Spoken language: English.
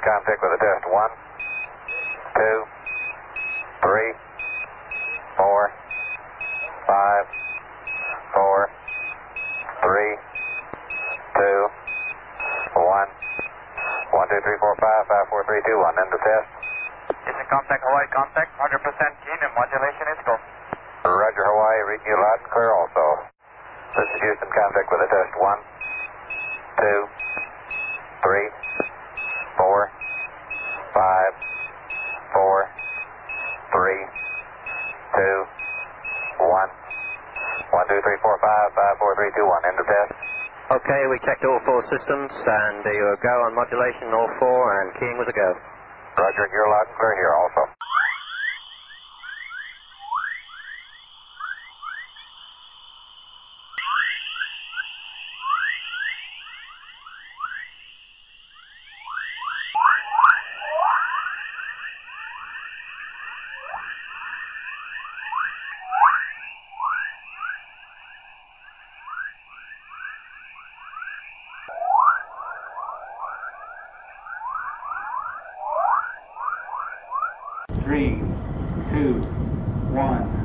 contact with a test. 1, 2, 3, 4, 5, 4, 3, 2, 1, 1, 2, 3, 4, 5, 5, 4, 3, 2, 1. End of test. Houston contact, Hawaii contact, 100% keen and modulation is go. Roger, Hawaii, reading you loud and clear also. This is Houston contact with a test. 1, 2, 3, 4, 5, 4, 3, 2, 1, 1, 2, 3, 4, 5, 5, 4, 3, 2, 1. End of test. Okay, we checked all 4 systems, and you were go on modulation, all 4, and keying was a go. Roger, you're loud and clear here also. Three, two, one.